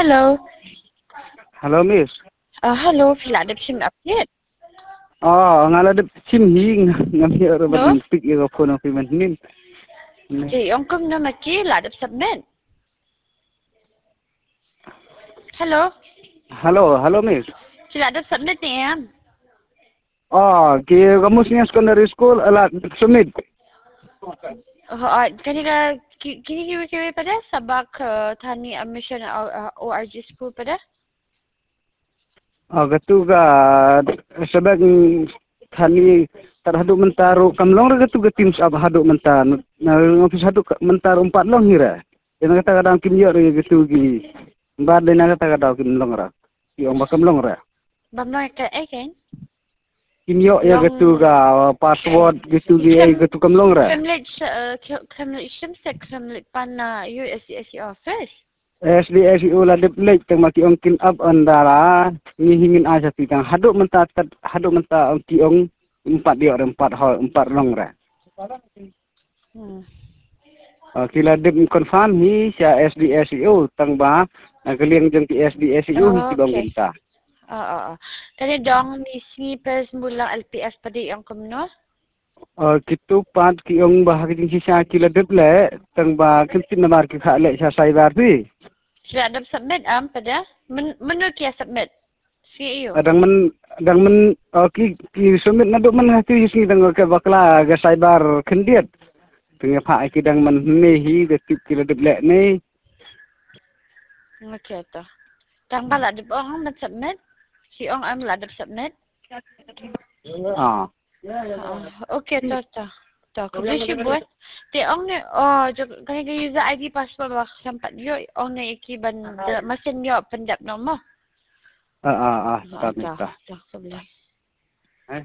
Hello. Hello, miss. Hello, Philadelphia sim update. Ngala de sim hi ngam hi ro No? ban speak yo phone of man nin. Chị ông công nó mà chỉ là đập submit. Hello. Hello, miss. Chị là đập submit nè em. Ki Gamusnya Secondary School ala Summit. Kini pada sabak Thani admission ORG school pada. Gatu ga sabag thani terhadap mentaru kamlong ra gatu ga teams ab hadu mentar na office hadu mentar umpat long hira. Yang kata kadang kim yo re gatu gi. Bad le na kata kadang kim long ra. Ki ong bakam long ra. Bam nói cái ấy cái. Kimyo ya gatu ga password gitu gi gatu kamlong ra. Kremlit Shimsek Kremlit Pana USC office. SDSU la dep lek tang maki ong kin up andara ni hingin aja pitang haduk menta ong ki ong empat dia empat long ra. Kila dep confirm hi sia SDSU tang ba keliang jeng ki SDSU hi ki bang minta. Kani dong ni snipers mulang LPS pada yang kumno. Kitu pat ki ong bahagi jing sisa kila dep le tang ba kintin namar ki kha le sa cyber pi. Sudah ada submit pada menurut kia submit. CEO. Adang men ki sumit na do man hati sing dang ka bakla ga cyber kendiat. Tengah pak ki dang man ne hi de ki le le ne. Okey tu. Tang bala de ong men submit. Si ong am la de submit. Okey tu. Tak, kondisi buat. Ti ong ni, kani ka user ID password wak sampai yo ong ni ikiban mesin yo pendap nombor. Tak. Tak, sebelah.